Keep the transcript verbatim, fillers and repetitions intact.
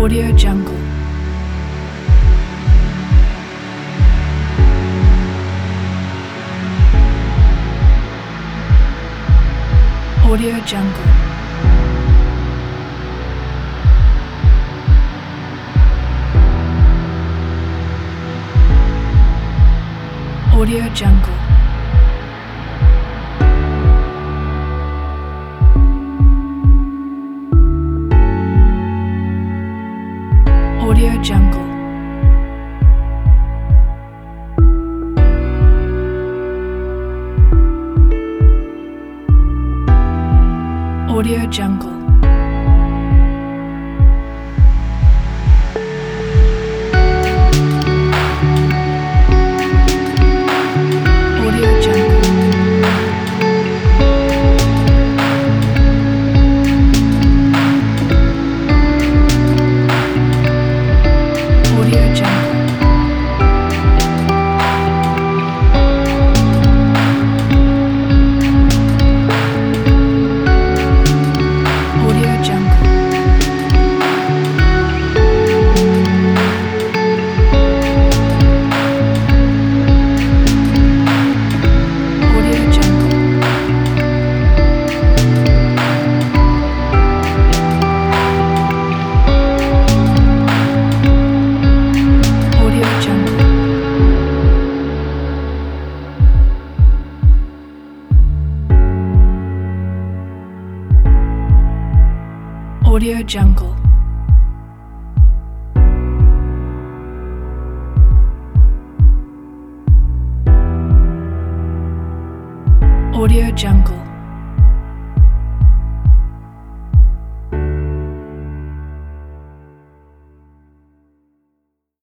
Audio Jungle. Audio Jungle. Audio Jungle. Audio Jungle. Audio Jungle. Audio Jungle. Audio Jungle. Audio Jungle. Audio Jungle. Audio Jungle. Audio Jungle. Audio Jungle.